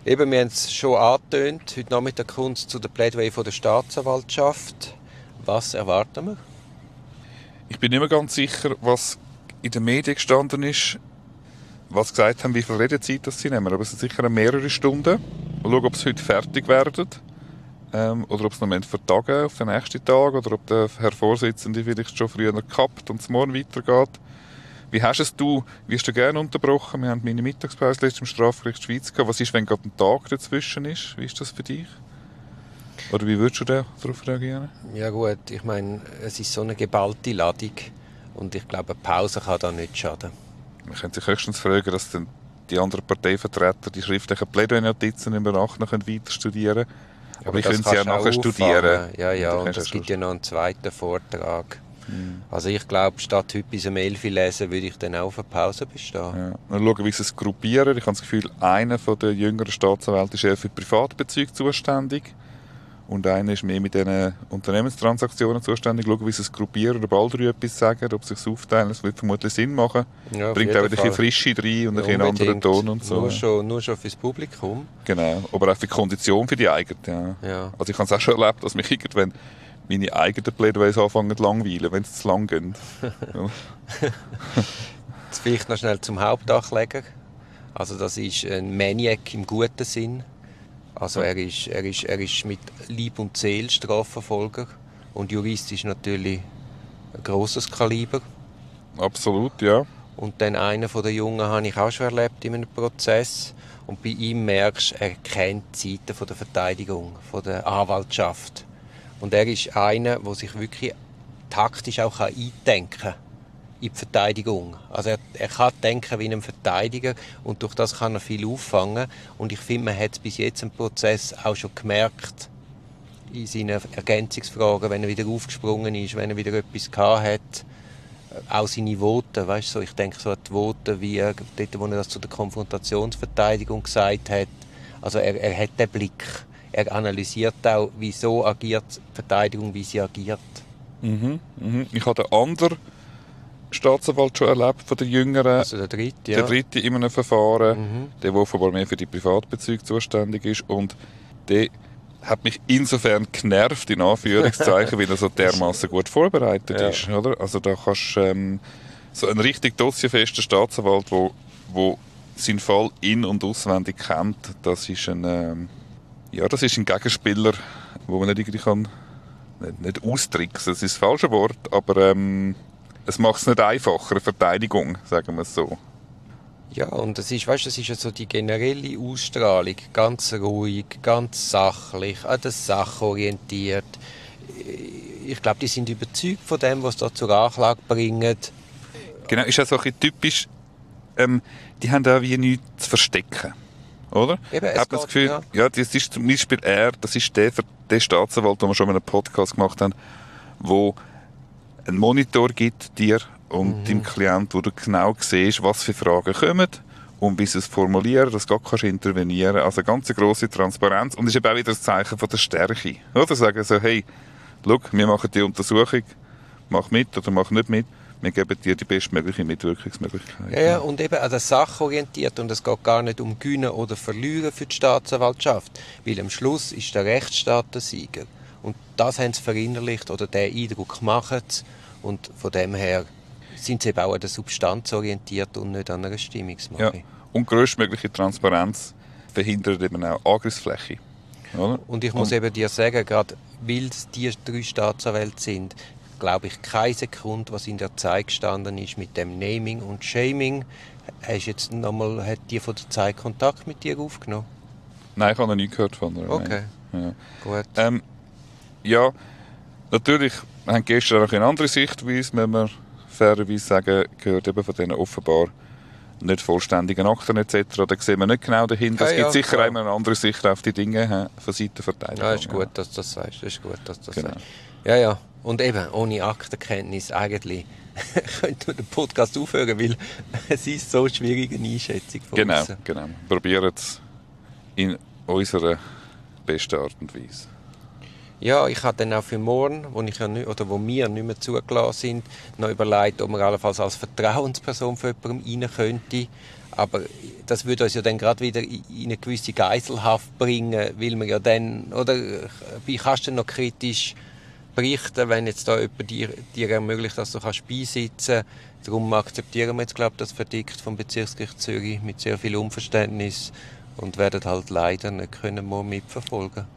Eben, wir haben es schon angetönt. Heute Nachmittag kommt es zu der Plädoyer von der Staatsanwaltschaft. Was erwarten wir? Ich bin nicht mehr ganz sicher, was in den Medien gestanden ist, was gesagt haben, wie viel Redezeit das sie nehmen. Aber es sind sicher mehrere Stunden. Mal schauen, ob sie heute fertig werden. Oder ob es noch vertagen auf den nächsten Tag. Oder ob der Herr Vorsitzende vielleicht schon früher gekappt und es morgen weitergeht. Wie hast es du? Wirst du gerne unterbrochen? Wir haben meine Mittagspause letztens im Strafgericht Schweiz gehabt. Was ist, wenn gerade ein Tag dazwischen ist? Wie ist das für dich? Oder wie würdest du darauf reagieren? Ja gut, ich meine, es ist so eine geballte Ladung. Und ich glaube, eine Pause kann da nicht schaden. Man könnte sich höchstens fragen, dass dann die anderen Parteivertreter die schriftlichen Plädoyer-Notizen über Nacht noch weiter studieren können. Aber ich könnte sie ja nachher studieren. Ja, und es gibt ja noch einen zweiten Vortrag. Also ich glaube, statt heute bis um 11 Uhr lesen, würde ich dann auch auf eine Pause bestehen. Ja. Dann schauen, wie sie es gruppieren. Ich habe das Gefühl, einer der jüngeren Staatsanwälte ist eher für Privatbezüge zuständig. Und einer ist mehr mit diesen Unternehmenstransaktionen zuständig. Schauen, wie sie es gruppieren, ob alle drei etwas sagen, ob sie es aufteilen. Das wird vermutlich Sinn machen. Ja, bringt auch wieder ein bisschen Frische rein und ein anderen Ton und so. Nur schon fürs Publikum. Genau, aber auch für die Kondition für die eigene. Ja. Also ich habe es auch schon erlebt, dass mich irgendwann meine eigenen Plädoyers anfangen zu langweilen, wenn es zu lang geht. Jetzt vielleicht noch schnell zum Hauptankläger. Also das ist ein Maniac im guten Sinn. Also er ist mit Leib und Seele Strafverfolger und juristisch natürlich ein grosses Kaliber. Absolut, ja. Und dann einer der Jungen habe ich auch schon erlebt in einem Prozess. Und bei ihm merkst du, er kennt die Seiten von der Verteidigung, von der Anwaltschaft. Und er ist einer, der sich wirklich taktisch auch eindenken kann in die Verteidigung. Also er kann denken wie ein Verteidiger und durch das kann er viel auffangen. Und ich finde, man hat es bis jetzt im Prozess auch schon gemerkt, in seinen Ergänzungsfragen, wenn er wieder aufgesprungen ist, wenn er wieder etwas gehabt hat. Auch seine Voten, weißt du, so, ich denke so an die Voten, wie er, dort, wo er das zu der Konfrontationsverteidigung gesagt hat. Also er hat den Blick. Er analysiert auch, wieso agiert die Verteidigung, wie sie agiert. Ich habe den anderen Staatsanwalt schon erlebt, von den Jüngeren. Also der dritte, ja. Der dritte in einem Verfahren, der offenbar mehr für die Privatbezüge zuständig ist. Und der hat mich insofern genervt, in Anführungszeichen, weil er so dermaßen gut vorbereitet ist. Oder? Also da kannst du so einen richtig dossierfesten Staatsanwalt, wo seinen Fall in- und auswendig kennt, das ist ein Gegenspieler, wo man nicht irgendwie kann, nicht austricksen, das ist das falsche Wort, aber es macht es nicht einfacher, eine Verteidigung, sagen wir es so. Ja, und das ist ja so die generelle Ausstrahlung, ganz ruhig, ganz sachlich, an der Sache orientiert. Ich glaube, die sind überzeugt von dem, was da zur Anklage bringen. Genau, ist ja so ein bisschen typisch, die haben da wie nichts zu verstecken, oder? Eben, ich habe das Gefühl, ja, das ist zum Beispiel das ist der Staatsanwalt, den wir schon mal einen Podcast gemacht haben, wo einen Monitor gibt dir und deinem Klient, wo du genau siehst, was für Fragen kommen und wie sie es formulieren, dass du gar kannst intervenieren. Also eine ganz grosse Transparenz und ist eben auch wieder das Zeichen von der Stärke. Oder sagen so, hey, schau, wir machen die Untersuchung, mach mit oder mach nicht mit. Wir geben dir die bestmögliche Mitwirkungsmöglichkeit. Ja, und eben an der Sache orientiert. Und es geht gar nicht um Gewinnen oder Verlieren für die Staatsanwaltschaft. Weil am Schluss ist der Rechtsstaat der Sieger. Und das haben sie verinnerlicht oder den Eindruck gemacht. Und von dem her sind sie eben auch an der Substanz orientiert und nicht an einer Stimmungsmache. Ja. Und grösstmögliche Transparenz verhindert eben auch Angriffsfläche. Oder? Und ich muss eben dir sagen, gerade weil es die 3 Staatsanwälte sind, glaube ich, keine Sekunde, was in der Zeit gestanden ist mit dem Naming und Shaming. Hat die von der Zeit Kontakt mit dir aufgenommen? Nein, ich habe noch nie gehört von ihr. Okay, ja. Gut. Ja, natürlich, wir haben gestern auch eine andere Sichtweise, wenn wir fairerweise sagen, gehört eben von denen offenbar nicht vollständigen Akten etc. Da sehen wir nicht genau dahinter. Es gibt sicher auch eine andere Sicht auf die Dinge von Seiten der Verteidigung. Ja, ist gut, dass du das sagst. Ja. Und eben, ohne Aktenkenntnis eigentlich könnte man den Podcast aufhören, weil es ist so schwierig, eine Einschätzung von uns. Genau. Probieren es in unserer besten Art und Weise. Ja, ich habe dann auch für morgen, wo wir nicht mehr zugelassen sind, noch überlegt, ob man allenfalls als Vertrauensperson von jemandem rein könnte. Aber das würde uns ja dann gerade wieder in eine gewisse Geiselhaft bringen, weil wir ja dann, oder wie kannst du denn noch kritisch berichten, wenn jetzt da jemand dir ermöglicht, dass du beissitzen kannst. Darum akzeptieren wir jetzt, glaube ich, das Verdikt vom Bezirksgericht Zürich mit sehr viel Unverständnis und werden halt leider nicht können mitverfolgen.